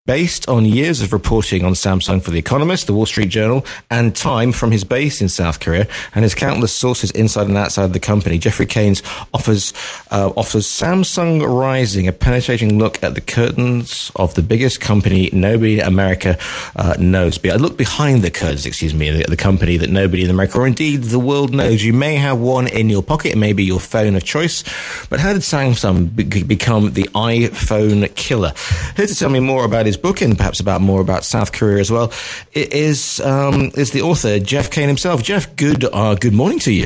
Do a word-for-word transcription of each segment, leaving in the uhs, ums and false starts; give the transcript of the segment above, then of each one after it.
based on years of reporting on Samsung for The Economist, The Wall Street Journal, and Time from his base in South Korea, and his countless sources inside and outside the company. Jeffrey Keynes offers uh, offers Samsung Rising, a penetrating look at the curtains of the biggest company nobody in America uh, knows. Be- I look behind the curtains, excuse me, the, the company that nobody in America, or indeed the world, knows. You may have one in your pocket, it may be your phone of choice, but how did Samsung be- become the iPhone killer? Here to tell me more about his book and perhaps about more about South Korea as well, it is um, is the author, Jeff Kane himself. Jeff, good uh, good morning to you.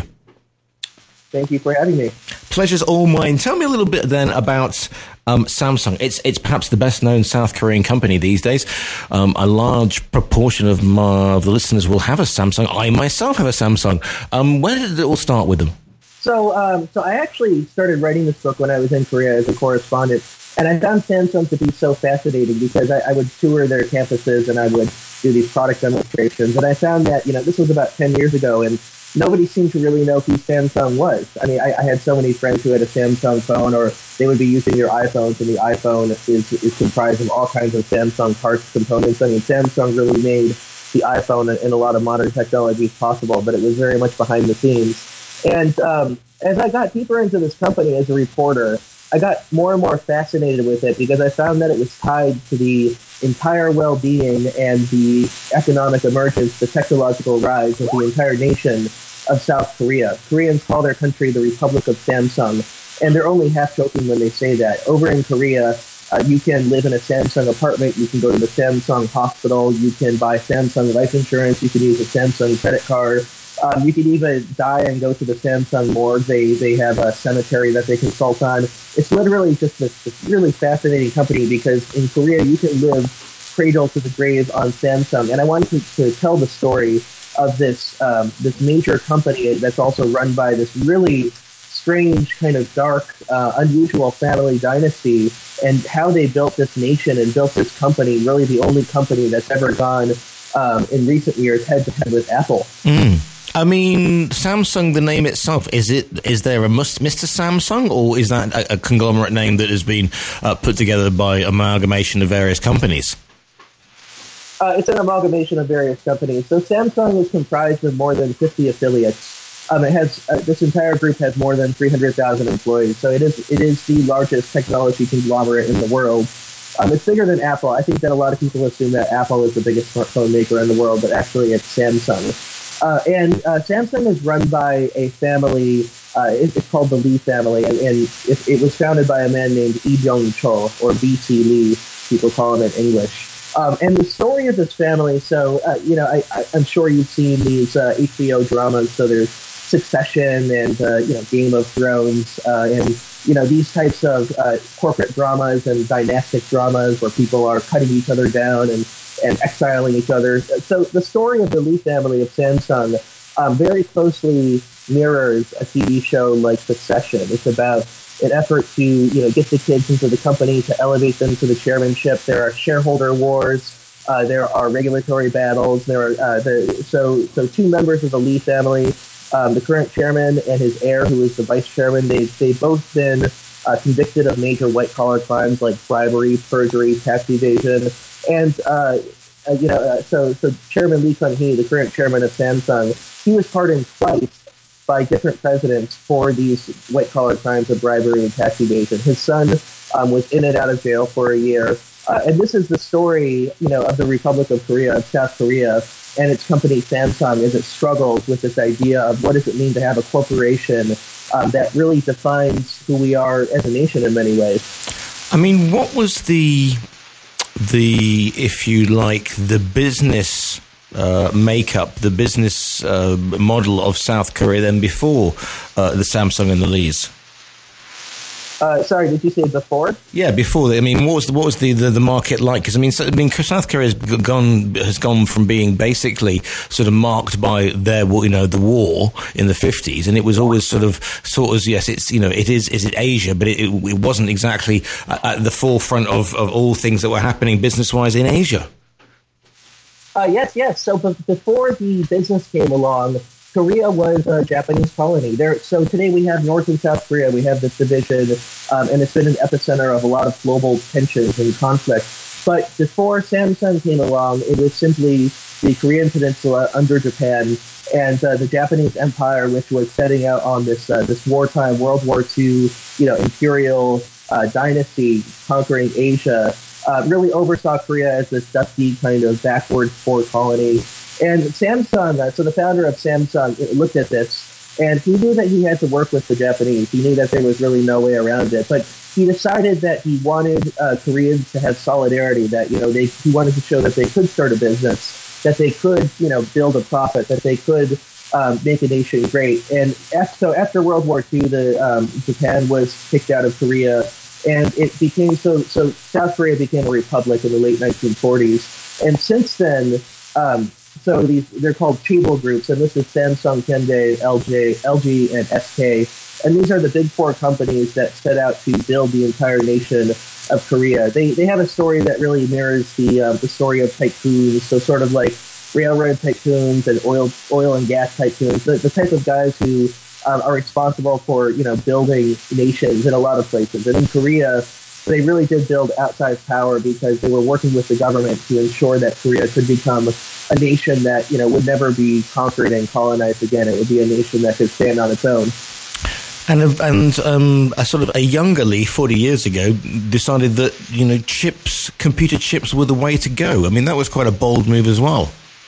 Thank you for having me. Pleasure's all mine. Tell me a little bit then about um, Samsung. It's it's perhaps the best known South Korean company these days. Um, a large proportion of, my, of the listeners will have a Samsung. I myself have a Samsung. Um, where did it all start with them? So, um, so I actually started writing this book when I was in Korea as a correspondent. And I found Samsung to be so fascinating because I, I would tour their campuses and I would do these product demonstrations. And I found that, you know, this was about ten years ago and nobody seemed to really know who Samsung was. I mean, I, I had so many friends who had a Samsung phone, or they would be using their iPhones, and the iPhone is, is comprised of all kinds of Samsung parts, components. I mean, Samsung really made the iPhone and, and a lot of modern technologies possible, but it was very much behind the scenes. And um, as I got deeper into this company as a reporter, I got more and more fascinated with it because I found that it was tied to the entire well-being and the economic emergence, the technological rise of the entire nation of South Korea. Koreans call their country the Republic of Samsung, and they're only half joking when they say that. Over in Korea, uh, you can live in a Samsung apartment, you can go to the Samsung hospital, you can buy Samsung life insurance, you can use a Samsung credit card. Um, you can even die and go to the Samsung morgue. They they have a cemetery that they consult on. It's literally just this, this really fascinating company because in Korea you can live cradle to the grave on Samsung. And I wanted to, to tell the story of this um, this major company that's also run by this really strange, kind of dark, uh, unusual family dynasty, and how they built this nation and built this company. Really, the only company that's ever gone um, in recent years head to head with Apple. Mm. I mean, Samsung, the name itself, is it? Is there a must, Mister Samsung, or is that a, a conglomerate name that has been uh, put together by amalgamation of various companies? Uh, it's an amalgamation of various companies. So Samsung is comprised of more than fifty affiliates. Um, it has uh, this entire group has more than three hundred thousand employees. So it is it is the largest technology conglomerate in the world. Um, it's bigger than Apple. I think that a lot of people assume that Apple is the biggest smartphone maker in the world, but actually it's Samsung. Uh, and uh, Samsung is run by a family, uh, it, it's called the Lee family, and, and it, it was founded by a man named Lee Byung-chul, or B C Lee, people call him in English. Um, and the story of this family, so, uh, you know, I, I, I'm sure you've seen these uh, H B O dramas, so there's Succession and, uh, you know, Game of Thrones, uh, and, you know, these types of uh, corporate dramas and dynastic dramas where people are cutting each other down and and exiling each other. So the story of the Lee family of Samsung um, very closely mirrors a T V show like Succession. It's about an effort to, you know, get the kids into the company, to elevate them to the chairmanship. There are shareholder wars. Uh, there are regulatory battles. There are uh, the, so so two members of the Lee family, um, the current chairman and his heir, who is the vice chairman. They they've both been uh, convicted of major white collar crimes like bribery, perjury, tax evasion. And, uh, uh, you know, uh, so so Chairman Lee Kun-hee, the current chairman of Samsung, he was pardoned twice by different presidents for these white-collar crimes of bribery and tax evasion. His son um, was in and out of jail for a year. Uh, and this is the story, you know, of the Republic of Korea, of South Korea, and its company Samsung as it struggles with this idea of what does it mean to have a corporation um, that really defines who we are as a nation in many ways. I mean, what was the... the, if you like, the business uh, makeup, the business uh, model of South Korea than before uh, the Samsung and the Lees? Uh, sorry, did you say before? Yeah, before. I mean, what was the, what was the, the, the market like? Because I mean, so, I mean, South Korea has gone has gone from being basically sort of marked by their, you know, the war in the fifties, and it was always sort of sort of yes, it's, you know, it is is it Asia, but it, it, it wasn't exactly at, at the forefront of, of all things that were happening business wise in Asia. Uh, yes, yes. So b- before the business came along, Korea was a Japanese colony. There, so today we have North and South Korea. We have this division, um, and it's been an epicenter of a lot of global tensions and conflict. But before Samsung came along, it was simply the Korean Peninsula under Japan, and uh, the Japanese Empire, which was setting out on this uh, this wartime World War Two, you know, imperial uh, dynasty conquering Asia, uh, really oversaw Korea as this dusty kind of backward port colony. And Samsung, uh, so the founder of Samsung, looked at this, and he knew that he had to work with the Japanese. He knew that there was really no way around it, but he decided that he wanted uh, Koreans to have solidarity. That you know, they he wanted to show that they could start a business, that they could you know build a profit, that they could um, make a nation great. And after, so after World War Two, the um, Japan was kicked out of Korea, and it became so so South Korea became a republic in the late nineteen forties. And since then, um, so these they're called chaebol groups, and this is Samsung, Hyundai, L G, L G, and S K. And these are the big four companies that set out to build the entire nation of Korea. They they have a story that really mirrors the uh, the story of tycoons, so sort of like railroad tycoons and oil oil and gas tycoons, the, the type of guys who um, are responsible for you know building nations in a lot of places. And in Korea, they really did build outsized power because they were working with the government to ensure that Korea could become a nation that you know would never be conquered and colonized again. It would be a nation that could stand on its own. And and um, a sort of a younger Lee, forty years ago, decided that you know chips, computer chips, were the way to go. I mean, that was quite a bold move as well.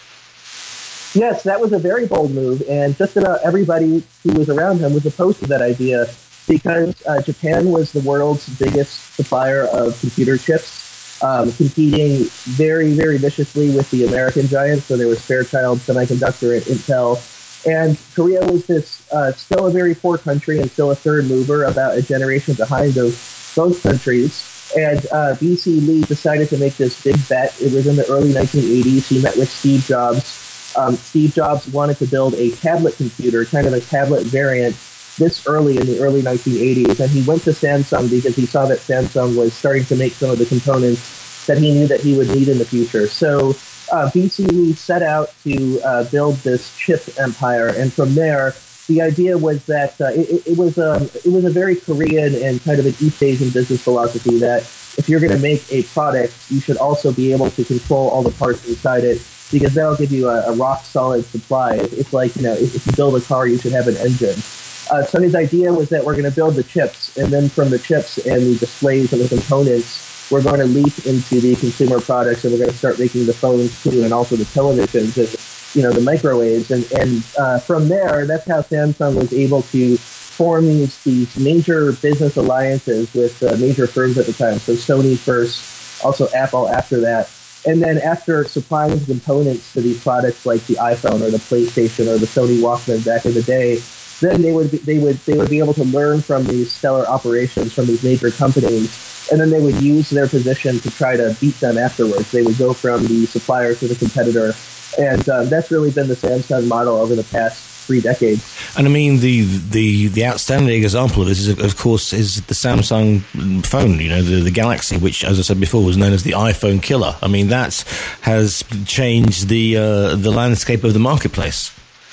Yes, that was a very bold move, and just about everybody who was around him was opposed to that idea because uh, Japan was the world's biggest supplier of computer chips, um, competing very, very viciously with the American giants. So there was Fairchild Semiconductor and Intel. And Korea was this uh, still a very poor country and still a third mover, about a generation behind those both countries. And uh, B C Lee decided to make this big bet. It was in the early nineteen eighties. He met with Steve Jobs. Um, Steve Jobs wanted to build a tablet computer, kind of a tablet variant, this early in the early nineteen eighties. And he went to Samsung because he saw that Samsung was starting to make some of the components that he knew that he would need in the future. So Uh, B C Lee set out to uh, build this chip empire, and from there, the idea was that uh, it, it was um, it was a very Korean and kind of an East Asian business philosophy that if you're going to make a product, you should also be able to control all the parts inside it, because that'll give you a, a rock solid supply. It's like you know, if, if you build a car, you should have an engine. Uh, so his idea was that we're going to build the chips, and then from the chips and the displays and the components, we're going to leap into the consumer products, and we're going to start making the phones too, and also the televisions and you know the microwaves. And and uh, from there, that's how Samsung was able to form these these major business alliances with uh, major firms at the time. So Sony first, also Apple after that, and then after supplying the components to these products like the iPhone or the PlayStation or the Sony Walkman back in the day, then they would be, they would they would be able to learn from these stellar operations from these major companies. And then they would use their position to try to beat them afterwards. They would go from the supplier to the competitor. And um, that's really been the Samsung model over the past three decades. And I mean, the the, the outstanding example of this, is, of course, is the Samsung phone, you know, the, the Galaxy, which, as I said before, was known as the iPhone killer. I mean, that has changed the uh, the landscape of the marketplace.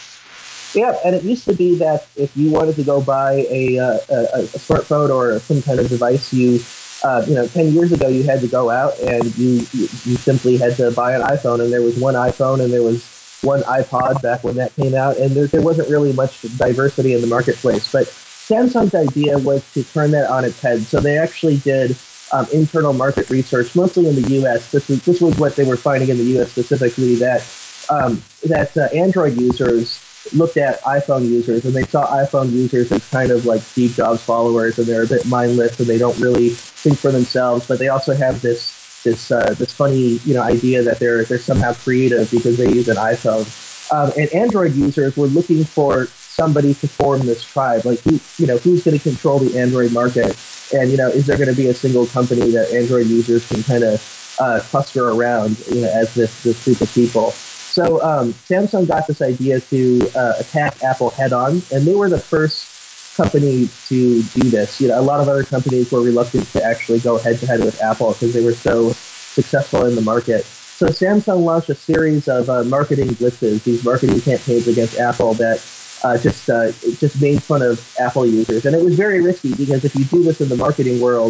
Yeah, and it used to be that if you wanted to go buy a, uh, a, a smartphone or some kind of device, you Uh, you know, ten years ago, you had to go out and you, you you simply had to buy an iPhone, and there was one iPhone and there was one iPod back when that came out, and there, there wasn't really much diversity in the marketplace. But Samsung's idea was to turn that on its head. So they actually did um, internal market research, mostly in the U S. This was, this was what they were finding in the U S specifically, that um, that uh, Android users looked at iPhone users, and they saw iPhone users as kind of like Steve Jobs followers, and they're a bit mindless, and they don't really think for themselves. But they also have this this uh, this funny you know idea that they're they're somehow creative because they use an iPhone. Um, and Android users were looking for somebody to form this tribe, like who you know who's going to control the Android market, and you know is there going to be a single company that Android users can kind of uh, cluster around, you know, as this this group of people. So um, Samsung got this idea to uh, attack Apple head-on, and they were the first company to do this. You know, a lot of other companies were reluctant to actually go head-to-head with Apple because they were so successful in the market. So Samsung launched a series of uh, marketing blitzes, these marketing campaigns against Apple that uh, just uh, just made fun of Apple users. And it was very risky because if you do this in the marketing world,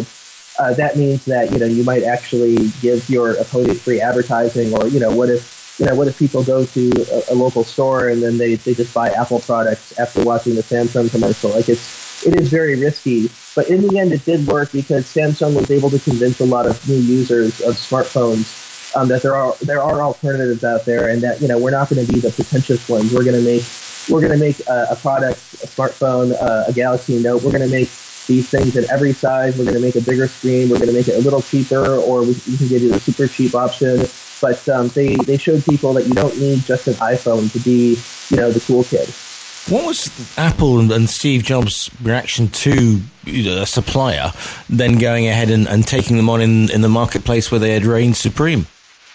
uh, that means that, you know, you might actually give your opponent free advertising, or, you know, what if, you know, what if people go to a, a local store and then they, they just buy Apple products after watching the Samsung commercial? Like, it's, it is very risky, but in the end it did work because Samsung was able to convince a lot of new users of smartphones um, that there are, there are alternatives out there, and that, you know, we're not going to be the pretentious ones. We're going to make, we're going to make a, a product, a smartphone, uh, a Galaxy Note. We're going to make these things in every size. We're going to make a bigger screen. We're going to make it a little cheaper, or we, we can give you the super cheap option. But um, they, they showed people that you don't need just an iPhone to be, you know, the cool kid. What was Apple and, and Steve Jobs' reaction to a supplier then going ahead and, and taking them on in, in the marketplace where they had reigned supreme?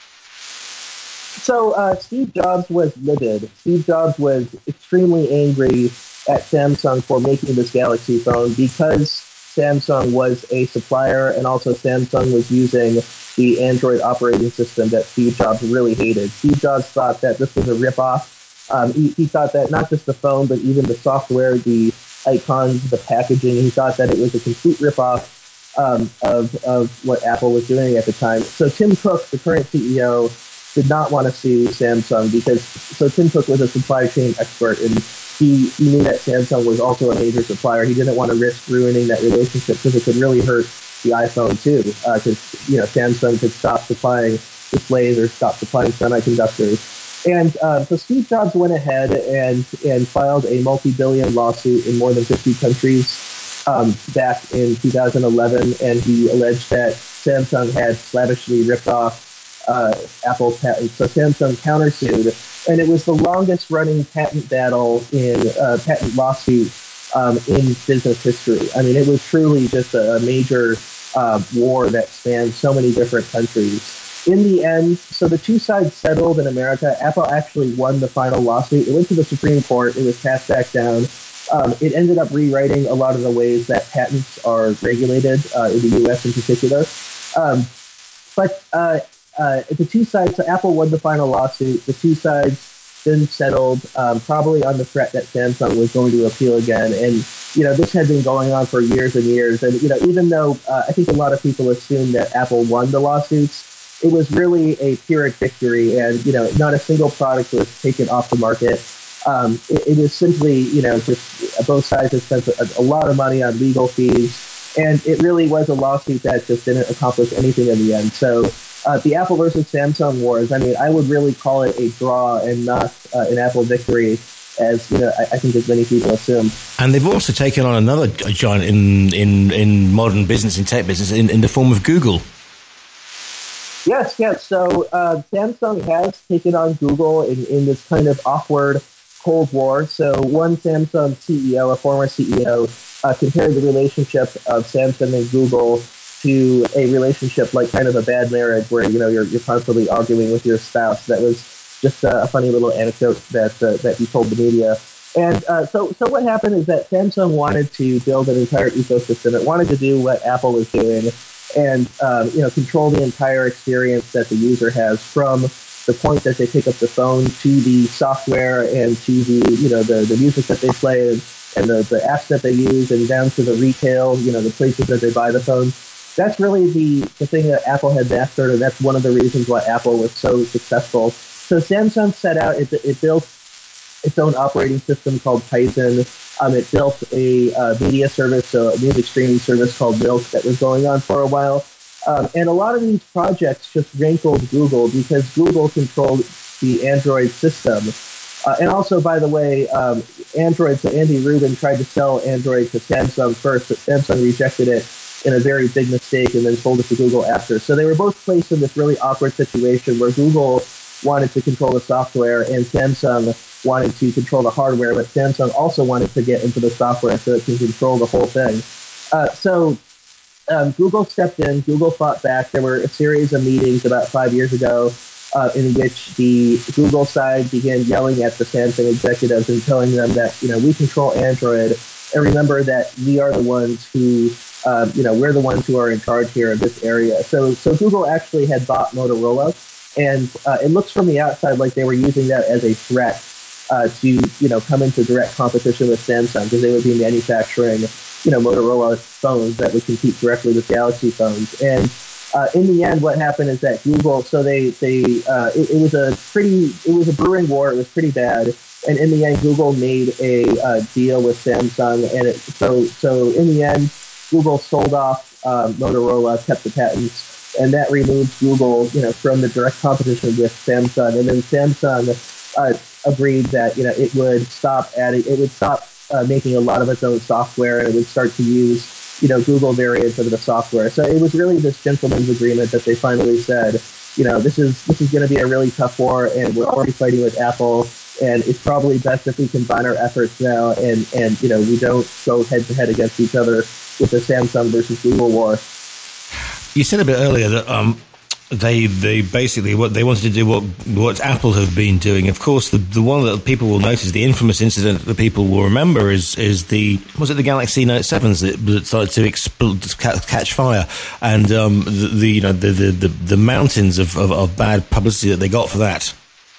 So uh, Steve Jobs was livid. Steve Jobs was extremely angry at Samsung for making this Galaxy phone because Samsung was a supplier, and also Samsung was using the Android operating system that Steve Jobs really hated. Steve Jobs thought that this was a ripoff. Um, he, he thought that not just the phone, but even the software, the icons, the packaging, he thought that it was a complete ripoff um, of, of what Apple was doing at the time. So Tim Cook, the current C E O, did not want to sue Samsung because, so Tim Cook was a supply chain expert, and he, he knew that Samsung was also a major supplier. He didn't want to risk ruining that relationship because it could really hurt the iPhone too, because uh, you know, Samsung could stop supplying displays or stop supplying semiconductors. And uh, so Steve Jobs went ahead and, and filed a multi-billion lawsuit in more than fifty countries um, back in two thousand eleven, and he alleged that Samsung had slavishly ripped off Uh, Apple patent. So Samsung countersued, and it was the longest running patent battle in uh, patent lawsuit um, in business history. I mean, it was truly just a, a major uh, war that spanned so many different countries. In the end, so the two sides settled in America. Apple actually won the final lawsuit. It went to the Supreme Court. It was passed back down. Um, it ended up rewriting a lot of the ways that patents are regulated uh, in the U S in particular. Um, but uh, Uh, the two sides, so Apple won the final lawsuit. The two sides then settled, um, probably on the threat that Samsung was going to appeal again. And, you know, this had been going on for years and years. And, you know, even though uh, I think a lot of people assume that Apple won the lawsuits, it was really a Pyrrhic victory. And, you know, not a single product was taken off the market. Um, it, it was simply, you know, just both sides have spent a, a lot of money on legal fees. And it really was a lawsuit that just didn't accomplish anything in the end. So, Uh, the Apple versus Samsung wars, I mean, I would really call it a draw and not uh, an Apple victory, as you know, I, I think as many people assume. And they've also taken on another giant in in, in modern business, in tech business, in, in the form of Google. Yes, yes. So uh, Samsung has taken on Google in, in this kind of awkward Cold War. So one Samsung C E O, a former C E O, uh, compared the relationship of Samsung and Google to a relationship like kind of a bad marriage where, you know, you're you're constantly arguing with your spouse. That was just a funny little anecdote that uh, that he told the media. And uh, so so what happened is that Samsung wanted to build an entire ecosystem. It wanted to do what Apple was doing and, um, you know, control the entire experience that the user has, from the point that they pick up the phone to the software and to the, you know, the, the music that they play and, and the, the apps that they use, and down to the retail, you know, the places that they buy the phone. That's really the, the thing that Apple had mastered, and that's one of the reasons why Apple was so successful. So Samsung set out, it, it built its own operating system called Tizen. Um, it built a uh, media service, so a music streaming service called Milk that was going on for a while. Um, and a lot of these projects just rankled Google because Google controlled the Android system. Uh, and also, by the way, um, Android, so Andy Rubin tried to sell Android to Samsung first, but Samsung rejected it in a very big mistake and then sold it to Google after. So they were both placed in this really awkward situation where Google wanted to control the software and Samsung wanted to control the hardware, but Samsung also wanted to get into the software so it can control the whole thing. Uh, so um, Google stepped in, Google fought back. There were a series of meetings about five years ago uh, in which the Google side began yelling at the Samsung executives and telling them that, you know, we control Android, and remember that we are the ones who Um, you know, we're the ones who are in charge here of this area. So, so Google actually had bought Motorola, and uh, it looks from the outside like they were using that as a threat uh, to, you know, come into direct competition with Samsung, because they would be manufacturing you know, Motorola phones that would compete directly with Galaxy phones. And uh, in the end, what happened is that Google, so they, they uh, it, it was a pretty, it was a brewing war. It was pretty bad. And in the end, Google made a uh, deal with Samsung. And it, so, so in the end, Google sold off um, Motorola, kept the patents, and that removed Google, you know, from the direct competition with Samsung. And then Samsung uh, agreed that, you know, it would stop adding, it would stop uh, making a lot of its own software, and it would start to use, you know, Google variants of the software. So it was really this gentleman's agreement that they finally said, you know, this is this is going to be a really tough war, and we're already fighting with Apple. And it's probably best if we combine our efforts now, and, and you know, we don't go head to head against each other with the Samsung versus Google war. You said a bit earlier that um, they they basically what they wanted to do what what Apple have been doing. Of course, the the one that people will notice, the infamous incident that people will remember, is is the was it the Galaxy Note sevens that, that started to explode, catch fire, and um, the, the you know the the the, the mountains of, of, of bad publicity that they got for that.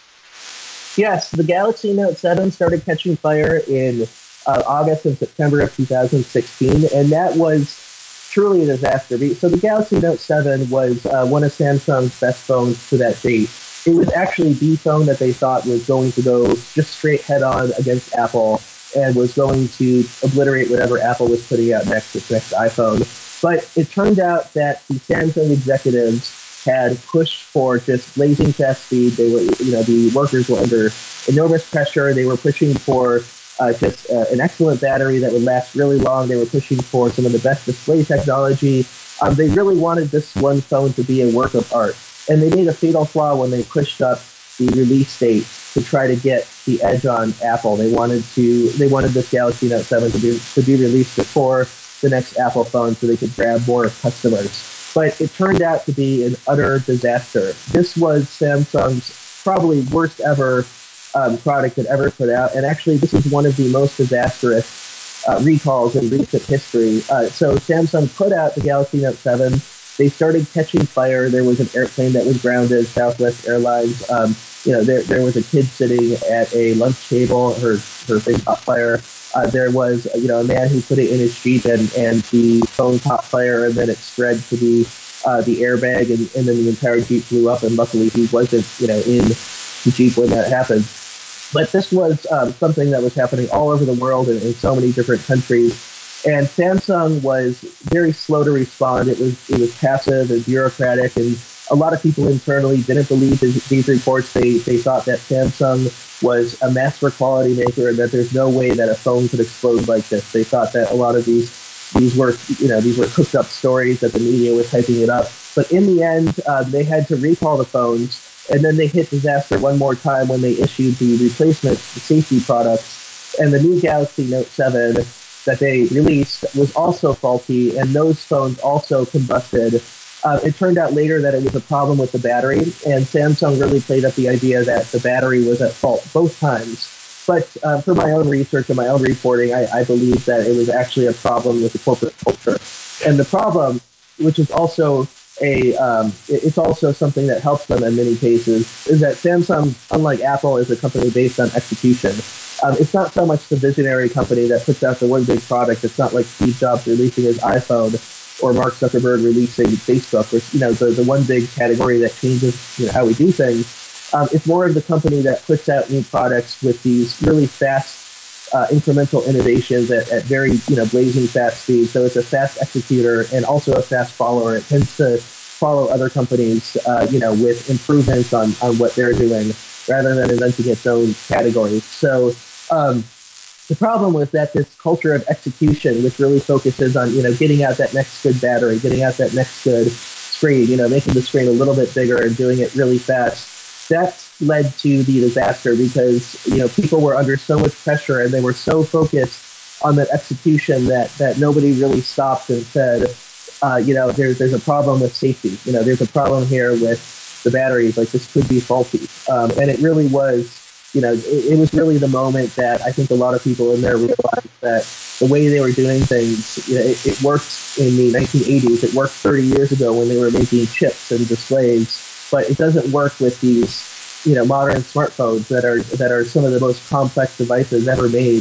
Yes, the Galaxy Note seven started catching fire in uh, August and September of two thousand sixteen, and that was truly a disaster. So the Galaxy Note seven was uh, one of Samsung's best phones to that date. It was actually the phone that they thought was going to go just straight head-on against Apple and was going to obliterate whatever Apple was putting out next, its next iPhone. But it turned out that the Samsung executives had pushed for just blazing fast speed. They were, you know, the workers were under enormous pressure. They were pushing for uh, just uh, an excellent battery that would last really long. They were pushing for some of the best display technology. Um, they really wanted this one phone to be a work of art. And they made a fatal flaw when they pushed up the release date to try to get the edge on Apple. They wanted to, they wanted this Galaxy Note seven to be, to be released before the next Apple phone so they could grab more customers. But it turned out to be an utter disaster. This was Samsung's probably worst ever um, product it ever put out. And actually, this is one of the most disastrous uh, recalls in recent history. Uh, so Samsung put out the Galaxy Note seven. They started catching fire. There was an airplane that was grounded, Southwest Airlines. Um, you know, there there was a kid sitting at a lunch table. Her her thing caught fire. Uh, there was, you know, a man who put it in his Jeep, and, and the phone caught fire, and then it spread to the uh, the airbag, and, and then the entire Jeep blew up. And luckily, he wasn't, you know, in the Jeep when that happened. But this was um, something that was happening all over the world in, in so many different countries. And Samsung was very slow to respond. It was it was passive and bureaucratic, and a lot of people internally didn't believe these, these reports. They they thought that Samsung was a master quality maker, and that there's no way that a phone could explode like this. They thought that a lot of these these were you know these were cooked up stories, that the media was hyping it up. But in the end, uh, they had to recall the phones, and then they hit disaster one more time when they issued the replacement the safety products, and the new Galaxy Note seven that they released was also faulty, and those phones also combusted. Uh, it turned out later that it was a problem with the battery, and Samsung really played up the idea that the battery was at fault both times. But uh, for my own research and my own reporting, I, I believe that it was actually a problem with the corporate culture. And the problem, which is also a, um, it's also something that helps them in many cases, is that Samsung, unlike Apple, is a company based on execution. Um, it's not so much the visionary company that puts out the one big product. It's not like Steve Jobs releasing his iPhone, or Mark Zuckerberg releasing Facebook, or, you know, the, the one big category that changes, you know, how we do things. Um, it's more of the company that puts out new products with these really fast, uh, incremental innovations at, at very, you know, blazing fast speed. So it's a fast executor and also a fast follower. It tends to follow other companies, uh, you know, with improvements on, on what they're doing rather than inventing its own categories. So, um, the problem was that this culture of execution, which really focuses on, you know, getting out that next good battery, getting out that next good screen, you know, making the screen a little bit bigger and doing it really fast, that led to the disaster because, you know, people were under so much pressure and they were so focused on that execution that, that nobody really stopped and said, uh, you know, there's, there's a problem with safety. You know, there's a problem here with the batteries. Like, this could be faulty. Um, and it really was, you know, it, it was really the moment that I think a lot of people in there realized that the way they were doing things, you know, it, it worked in the nineteen eighties. It worked thirty years ago when they were making chips and displays, but it doesn't work with these, you know, modern smartphones that are that are some of the most complex devices ever made.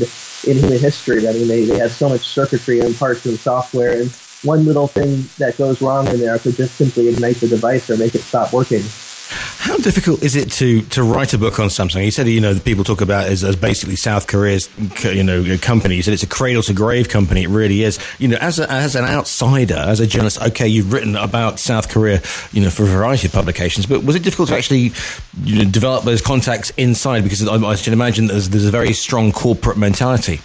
in human history. I mean, they, they have so much circuitry and parts and software, and one little thing that goes wrong in there could just simply ignite the device or make it stop working. How difficult is it to, to write a book on Samsung? You said, you know, the people talk about it as, as basically South Korea's, you know, company. You said it's a cradle to grave company. It really is. You know, as a, as an outsider, as a journalist, okay, you've written about South Korea, you know, for a variety of publications, but was it difficult to actually, you know, develop those contacts inside? Because I, I should imagine there's, there's a very strong corporate mentality.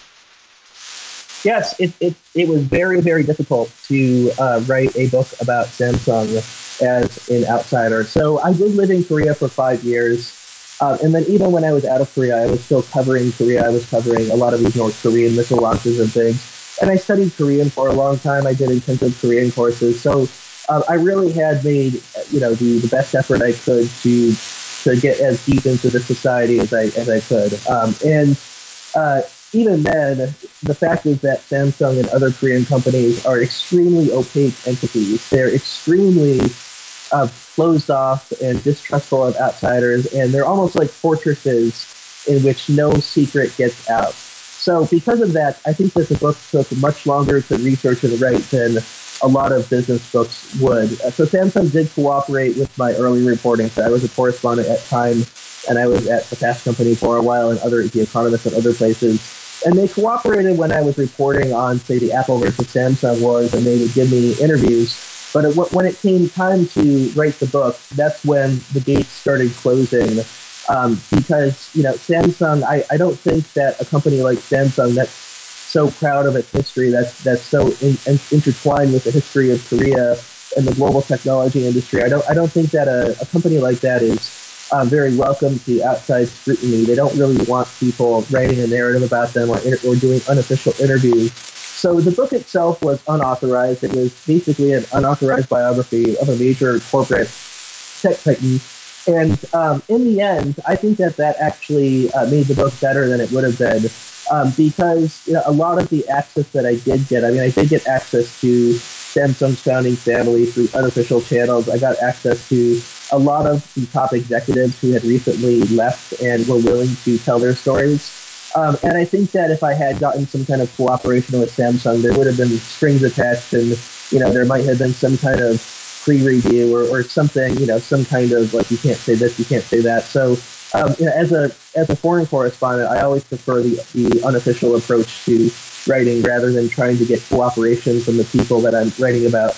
Yes, it, it, it was very, very difficult to uh, write a book about Samsung as an outsider. So I did live in Korea for five years. Uh, and then even when I was out of Korea, I was still covering Korea. I was covering a lot of these North Korean missile launches and things. And I studied Korean for a long time. I did intensive Korean courses. So uh, I really had made, you know, the, the best effort I could to to get as deep into the society as I, as I could. Um, and uh, even then, the fact is that Samsung and other Korean companies are extremely opaque entities. They're extremely uh, closed off and distrustful of outsiders, and they're almost like fortresses in which no secret gets out. So because of that, I think that the book took much longer to research and write than a lot of business books would. Uh, so Samsung did cooperate with my early reporting. So I was a correspondent at Time, and I was at the Fast Company for a while, and other The Economist and other places. And they cooperated when I was reporting on, say, the Apple versus Samsung wars, and they would give me interviews. But it, when it came time to write the book, that's when the gates started closing. Um, because, you know, Samsung, I, I don't think that a company like Samsung that's so proud of its history, that's that's so in, in, intertwined with the history of Korea and the global technology industry, I don't I don't think that a, a company like that is Um, very welcome to outside scrutiny. They don't really want people writing a narrative about them or, or doing unofficial interviews. So the book itself was unauthorized. It was basically an unauthorized biography of a major corporate tech titan. And um, in the end, I think that that actually uh, made the book better than it would have been um, because you know, a lot of the access that I did get, I mean, I did get access to Samsung's founding family through unofficial channels. I got access to a lot of the top executives who had recently left and were willing to tell their stories. Um, and I think that if I had gotten some kind of cooperation with Samsung, there would have been strings attached and, you know, there might have been some kind of pre-review or, or something, you know, some kind of like, you can't say this, you can't say that. So, um, you know, as a as a foreign correspondent, I always prefer the, the unofficial approach to writing rather than trying to get cooperation from the people that I'm writing about.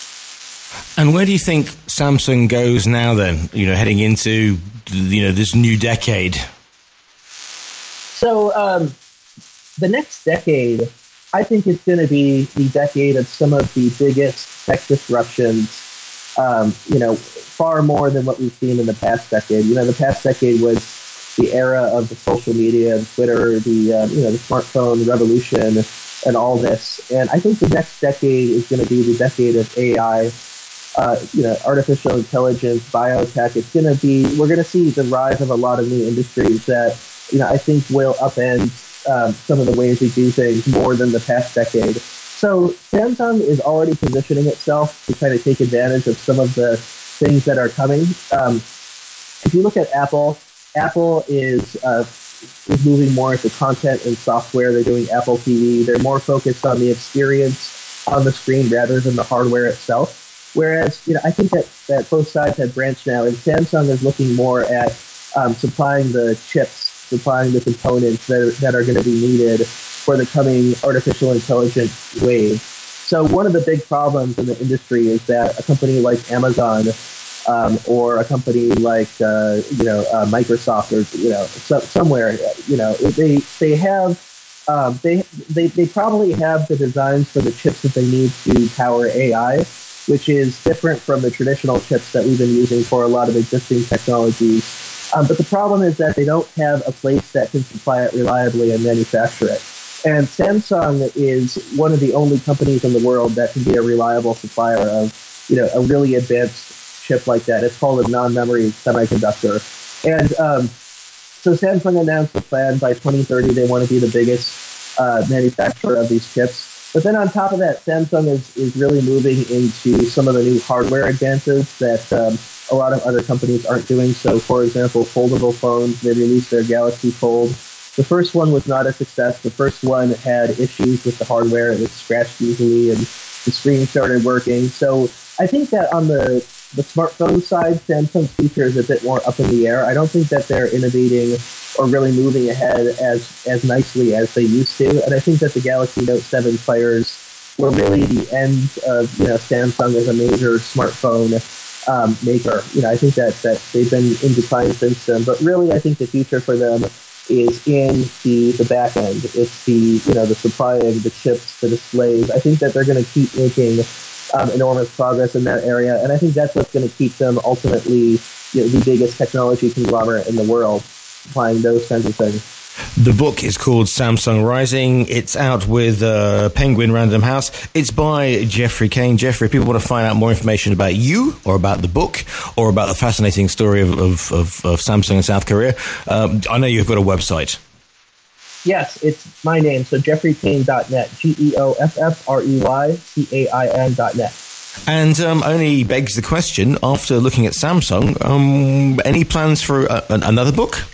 And where do you think Samsung goes now then, you know, heading into, you know, this new decade? So um, the next decade, I think it's going to be the decade of some of the biggest tech disruptions, um, you know, far more than what we've seen in the past decade. You know, the past decade was the era of the social media, the Twitter, the, uh, you know, the smartphone revolution and all this. And I think the next decade is going to be the decade of A I. Uh, you know, artificial intelligence, biotech. It's going to be, we're going to see the rise of a lot of new industries that, you know, I think will upend um, some of the ways we do things more than the past decade. So Samsung is already positioning itself to kind of take advantage of some of the things that are coming. Um, if you look at Apple, Apple is uh, is moving more into content and software. They're doing Apple T V. They're more focused on the experience on the screen rather than the hardware itself. Whereas, you know, I think that, that both sides have branched now, and Samsung is looking more at um, supplying the chips, supplying the components that are, that are going to be needed for the coming artificial intelligence wave. So one of the big problems in the industry is that a company like Amazon um, or a company like, uh, you know, uh, Microsoft or, you know, so, somewhere, you know, they they have, um, they, they, they probably have the designs for the chips that they need to power A I, which is different from the traditional chips that we've been using for a lot of existing technologies. Um, but the problem is that they don't have a place that can supply it reliably and manufacture it. And Samsung is one of the only companies in the world that can be a reliable supplier of, you know, a really advanced chip like that. It's called a non-memory semiconductor. And um, so Samsung announced the plan by twenty thirty, they want to be the biggest uh, manufacturer of these chips. But then on top of that, Samsung is, is really moving into some of the new hardware advances that um, a lot of other companies aren't doing. So, for example, foldable phones, they released their Galaxy Fold. The first one was not a success. The first one had issues with the hardware. It scratched easily and the screen started working. So I think that on the, the smartphone side, Samsung's future is a bit more up in the air. I don't think that they're innovating or really moving ahead as, as nicely as they used to. And I think that the Galaxy Note seven players were really the end of, you know, Samsung as a major smartphone um, maker. You know, I think that, that they've been in decline since then. But really, I think the future for them is in the, the back end. It's the, you know, the supply of the chips, the displays. I think that they're going to keep making um, enormous progress in that area. And I think that's what's going to keep them ultimately, you know, the biggest technology conglomerate in the world, supplying those kinds of things. The book is called Samsung Rising. It's out with uh, Penguin Random House. It's by Geoffrey Kane. Geoffrey, if people want to find out more information about you or about the book or about the fascinating story of, of, of, of Samsung in South Korea, um, I know you've got a website. Yes, it's my name, so geoffrey kane dot net, G E O F F R E Y C A I N dot net. And um, only begs the question, after looking at Samsung, um, any plans for uh, another book?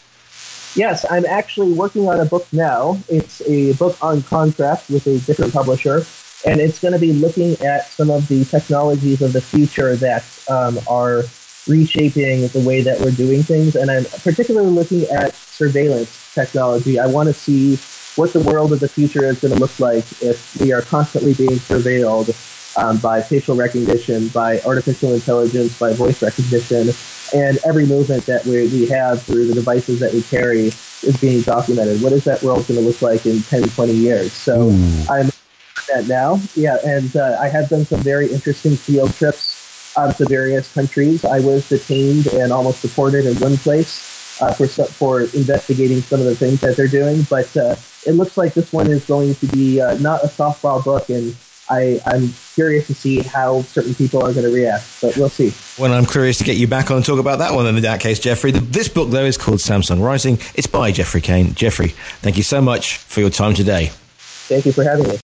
Yes, I'm actually working on a book now. It's a book on contract with a different publisher, and it's going to be looking at some of the technologies of the future that um, are reshaping the way that we're doing things. And I'm particularly looking at surveillance technology. I want to see what the world of the future is going to look like if we are constantly being surveilled um, by facial recognition, by artificial intelligence, by voice recognition. And every movement that we, we have through the devices that we carry is being documented. What is that world going to look like in ten, twenty years? So Ooh. I'm doing that now. Yeah, and uh, I have done some very interesting field trips um, to various countries. I was detained and almost deported in one place uh, for for investigating some of the things that they're doing. But uh, it looks like this one is going to be uh, not a softball book, and I, I'm curious to see how certain people are going to react, but we'll see. Well, I'm curious to get you back on and talk about that one in that case, Geoffrey. This book, though, is called Samsung Rising. It's by Geoffrey Kane. Geoffrey, thank you so much for your time today. Thank you for having me.